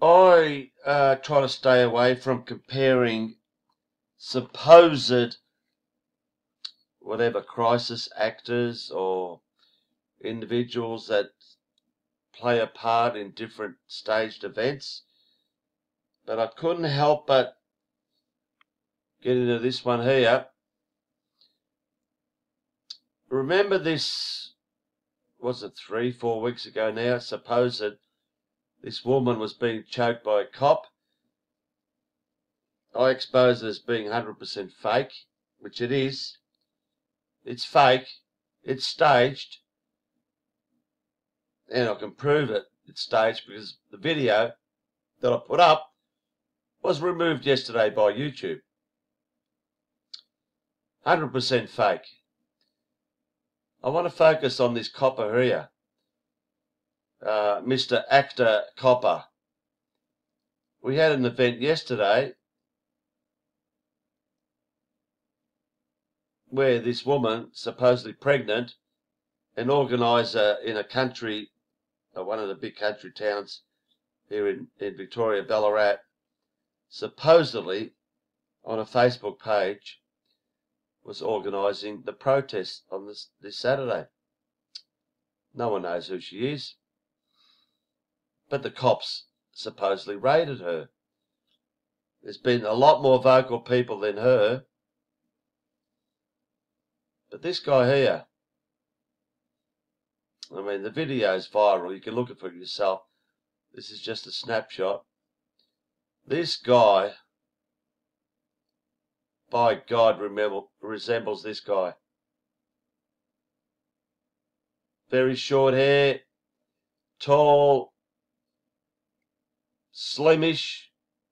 I try to stay away from comparing supposed whatever crisis actors or individuals that play a part in different staged events. But I couldn't help but get into this one here. Remember this, was it 3-4 weeks ago now, supposed this woman was being choked by a cop. I expose it as being 100% fake, which it is. It's fake. It's staged. And I can prove it. It's staged because the video that I put up was removed yesterday by YouTube. 100% fake. I want to focus on this copper here. Mr. Actor Copper. We had an event yesterday where this woman, supposedly pregnant, an organiser in a country, one of the big country towns here in Victoria, Ballarat, supposedly on a Facebook page was organising the protest on this Saturday. No one knows who she is, but the cops supposedly raided her. There's been a lot more vocal people than her, but this guy here, I mean, the video's viral. You can look at it for yourself. This is just a snapshot. This guy, by God, resembles this guy. Very short hair, tall, slimish.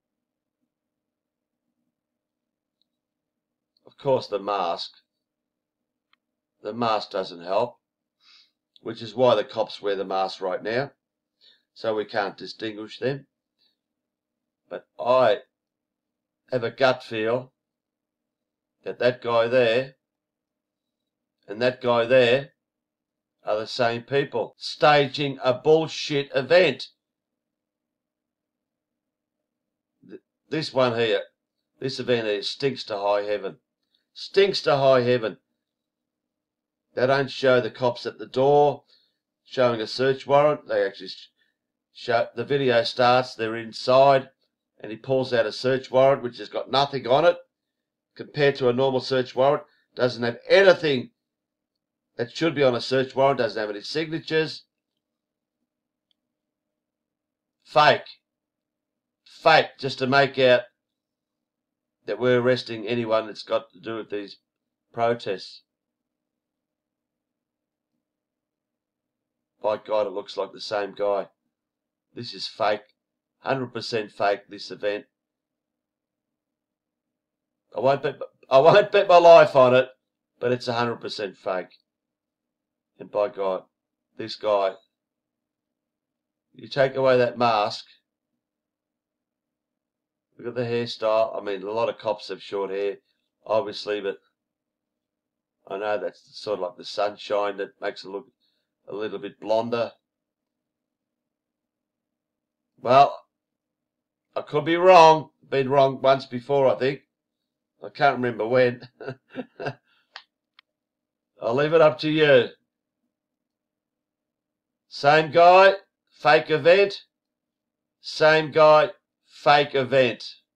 Of course, the mask. The mask doesn't help, which is why the cops wear the mask right now, so we can't distinguish them. But I have a gut feel that that guy there and that guy there are the same people staging a bullshit event. This one here, this event here stinks to high heaven. Stinks to high heaven. They don't show the cops at the door showing a search warrant. They actually show, the video starts, they're inside, and he pulls out a search warrant which has got nothing on it. Compared to a normal search warrant, doesn't have anything that should be on a search warrant, doesn't have any signatures. Fake. Fake, just to make out that we're arresting anyone that's got to do with these protests. By God, it looks like the same guy. This is fake. 100% fake, this event. I won't bet my life on it, but it's 100% fake. And by God, this guy, you take away that mask, look at the hairstyle. I mean, a lot of cops have short hair, obviously, but I know that's sort of like the sunshine that makes it look a little bit blonder. Well, I could be wrong. Been wrong once before, I think. I can't remember when. I'll leave it up to you. Same guy, fake event. Same guy, fake event.